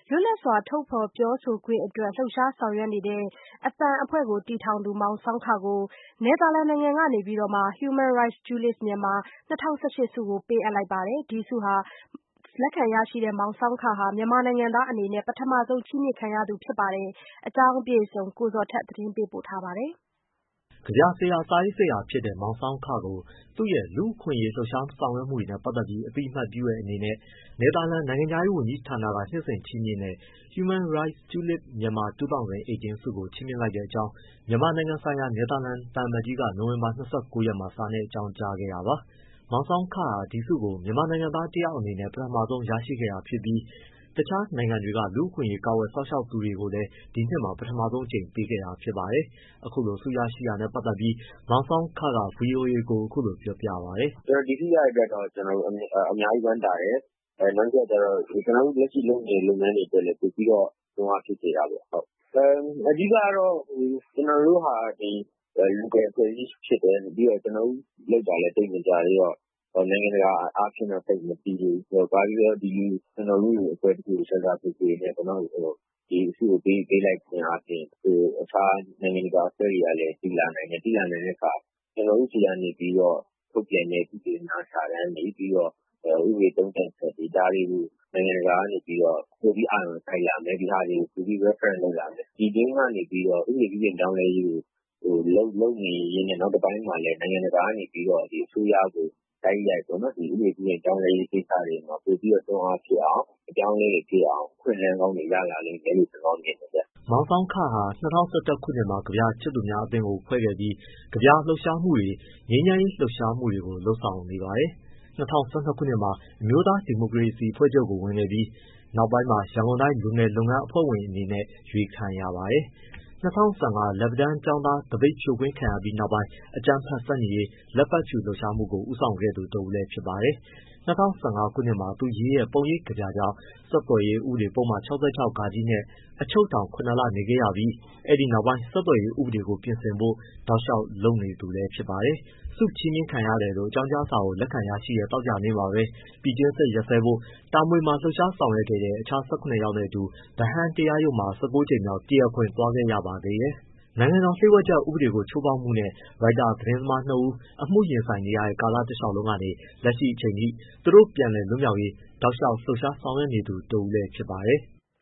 လွတ်လပ်စွာထုတ်ဖော်ပြောဆိုခွင့်အတွက်လှုပ်ရှားဆောင်ရွက်နေတဲ့အသံအဖွဲ့ကိုတည်ထောင်သူမောင်ဆောင်းခကို နယ်သာလန်နိုင်ငံကနေ Human Rights Julius Myanmar 2018 ဆုကိုပေးအပ်လိုက်ပါတယ်။ ဒီဆုလက်ခံရရှိတဲ့မောင်ဆောင်းခဟာ မြန်မာနိုင်ငံသားအနေနဲ့ ပထမဆုံးချီးမြှင့်ခံရသူဖြစ်ပါတယ်။ အကြောင်းအပြည့်အစုံကိုဇော်ထက်သတင်းပေးပို့ထားပါတယ်။ကဗျာဆရာ၊ စာရေးဆရာဖြစ်တဲ့ မောင်ဆောင်းခကို သူ့ရဲ့လူ့အခွင့်အရေးလှုပ်ရှားဆောင်ရွက်မှုတွေနဲ့ပတ်သက်ပြီး အသိအမှတ်ပြုတဲ့အနေနဲ့ နယ်သာလန်နိုင်ငံခြားရေးဝန်ကြီးဌာနက နှစ်စဉ်ချီးမြှင့်တဲ့ Human Rights Julius Myanmar 2018 ဆုကိုချီးမြှင့်လိုက်တဲ့အကြောင်း မြန်မာနိုင်ငံဆိုင်ရာ နယ်သာလန်သံအမတ်ကြီးက နိုဝင်ဘာ ၂၉ ရက်မှာ စာနဲ့အကြောင်းကြားခဲ့တာပါ။ မောင်ဆောင်းခဟာ ဒီဆုကို မြန်မာနိုင်ငံသားတယောက်အနေနဲ့ ပထမဆုံးရရှိခဲ့တာဖြစ်ပြီး တခြားနိုင်ငံတွေက လူ့အခွင့်အရေးကာကွယ်စောင့်ရှောက်သူတွေကိုလည်း ဒီနှစ်မှာ ပထမဆုံးအကြိမ်ပေးခဲ့တာဖြစ်ပါတယ်။ အခုလိုဆုရရှိတာနဲ့ပတ်သက်ပြီး မောင်ဆောင်းခက ဗွီအိုအေကို အခုလိုပြောပြပါတယ်။ “ဒီဆုရတဲ့အတွက်ကျနော်တို့အများကြီးဝမ်းသာတယ်။ နောက်တစ်ခုကကျတော့ ကျနော်တို့လက်ရှိလုပ်နေတဲ့လုပ်ငန်းတွေအတွက်လည်းပိုပြီးတော့တွန်းအားဖြစ်စေတာပေါ့။ အဓိကတော့ကျနော်တို့ဟာလူကယ်အဖွဲ့အစည်းဖြစ်တယ်။ ပြီးတော့ကျနော်တို့လုပ်တာလည်းသိပ်မကြာသေးတော့နိုင်ငံတကာအားဖြင့်တော့သိပ်မသိသေးဘူး။ ဘာပဲပြောပြောကျနော်တို့လိုအဖွဲ့တစ်ခုကိုဦးစားပေးတဲ့အနေနဲ့ဒီဆုကိုပေးလိုက်ခြင်းအားဖြင့်အခြားနိုင်ငံတကာအဖွဲ့တွေကလည်းသိလာနိုင်တယ်။ သိလာနိုင်တဲ့အခါကျနော်တို့ဆီကနေပြီးတော့ထုတ်ပြန်တဲ့သုတေသနစာတမ်းတွေပြီးတော့ဥပဒေသုံးသပ်ချက်တွေဒါတွေကိုနိုင်ငံတကာကနေပြီးတော့ပိုပြီးအာရုံစိုက်လာမယ်။ ဒီဟာတွေကိုပိုပြီး reference လုပ်လာမယ်။ ဒီတွင်းကနေပြီးတော့ဥပဒေပြုပြင်ပြောင်းလဲရေးကိုလုပ်နေရင်းနဲ့နောက်တစ်ပိုင်းမှာလည်းနိုင်ငံတကာကနေပြီးတော့အစိုးရကိုတိုက်ရိုက်ပေါ့နော်ဒီဥပဒေပြုပြင်ပြောင်းလဲရေးကိစ္စတွေမှာပိုပြီးတော့တွန်းအားဖြစ်အောင်အပြောင်းအလဲတွေဖြစ်အောင်အခွင့်အလမ်းကောင်းတွေရလာလိမ့်မယ်လို့ကျနော်မြင်တယ်ဗျ။ ” မောင်ဆောင်းခဟာ 2011 ခုနှစ်မှာ ကဗျာချစ်သူများအသင်းကိုဖွဲ့ခဲ့ပြီး ကဗျာလှုပ်ရှားမှုတွေ၊ ငြိမ်းချမ်းရေးလှုပ်ရှားမှုတွေကို လုပ်ဆောင်နေပါတယ်။ ၂၀၁၂ ခုနှစ်မှာ အမျိုးသားဒီမိုကရေစီအဖွဲ့ချုပ်ကိုဝင်ခဲ့ပြီး နောက်ပိုင်းမှာ ရန်ကုန်တိုင်းလူငယ်လုပ်ငန်းအဖွဲ့ဝင်အနေနဲ့ရွေးခံရပါတယ်။ ၂၀၁၅ လက်ပံတန်းကျောင်းသားသပိတ်ဖြိုခွင်းခံရပြီးနောက်ပိုင်း အကြမ်းဖက်ဆန့်ကျင်ရေး လက်ပတ်ဖြူလှုပ်ရှားမှုကို ဦးဆောင်ခဲ့သူတဦးလည်းဖြစ်ပါတယ်။ ၂၀၁၅ ခုနှစ်မှာ သူရေးတဲ့ပုံရိပ်ကဗျာကြောင့် ဆက်သွယ်ရေးဥပဒေပုဒ်မ ၆၆ နဲ့ အချုပ်ထောင် ၇ လနေခဲ့ရပြီး အဲဒီနောက်ပိုင်း ဆက်သွယ်ရေးဥပဒေကိုပြင်ဆင်ဖို့ တောက်လျှောက်လုပ်နေသူလည်းဖြစ်ပါတယ်။ ဆုချီးမြှင့်ခံရတယ်လို့ အကြောင်းကြားစာကိုလက်ခံရရှိတဲ့သောကြာနေ့မှာပဲ ပြည်တွင်းစစ်ရပ်စဲဖို့ တာမွေမှာလှုပ်ရှားဆောင်ရွက်ခဲ့တဲ့ အခြား ၁၇ ယောက်နဲ့အတူ ဗဟန်းတရားရုံးမှာ ၁၉ ကြိမ်မြောက်တရားခွင်သွားခဲ့ရပါသေးတယ်။ နိုင်ငံတော်လျှို့ဝှက်ချက်ဥပဒေကိုချိုးဖောက်မှုနဲ့ ရိုက်တာသတင်းသမား ၂ ဦး အမှုရင်ဆိုင်နေရတဲ့ကာလတလျှောက်လုံးကနေ လက်ရှိအချိန်ထိ သူတို့ပြန်လည်လွတ်မြောက်ရေး တောက်လျှောက်လှုပ်ရှားဆောင်ရွက်နေသူတဦးလည်းဖြစ်ပါတယ်။